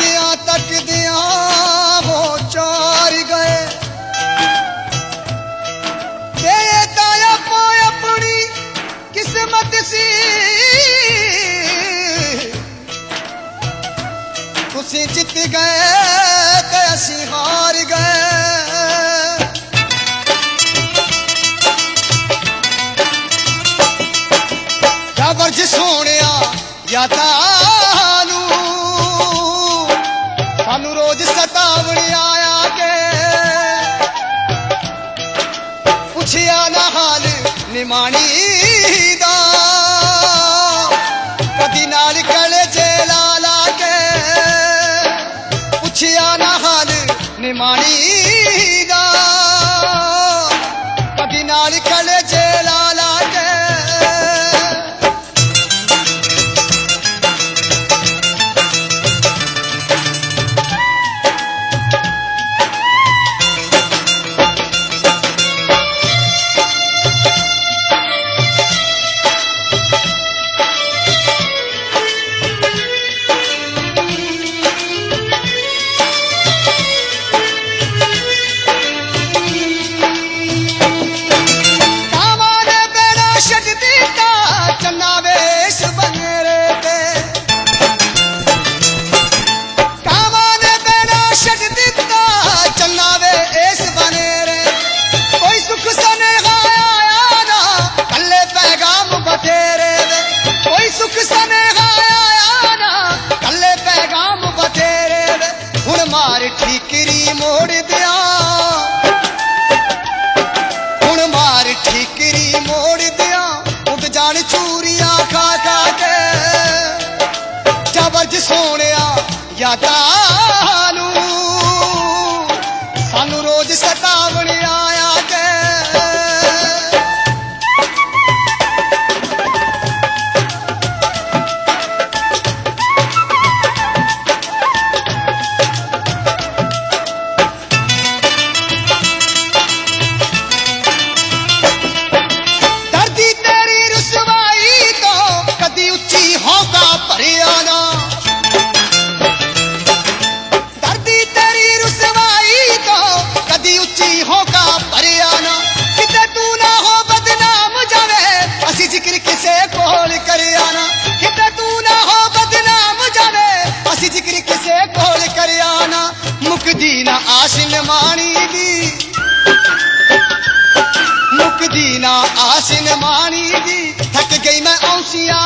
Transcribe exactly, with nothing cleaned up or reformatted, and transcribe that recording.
तकदियां तकदियां वो चार गए दाया पो अपनी किस्मत सी तुसी जित गए ते असी हार गए क्या वर्ज सोने या तानू सानू रोज सतावण आया के पुछिया ना हाल निमानी दा कदी नाल कले जेला ला के पुछिया ना हाल निमानी दा कदी नाल कले जेला ला के ठीकरी मोड़ दिया हुण मार ठीकरी मोड़ दिया उठ जान चूरिया खा खा के जबरज सोने या तानू सानू रोज सतावण आया के मुकदी ना आसिन मानी दी मुकदी ना आसिन मानी दी थक गई मैं औसिया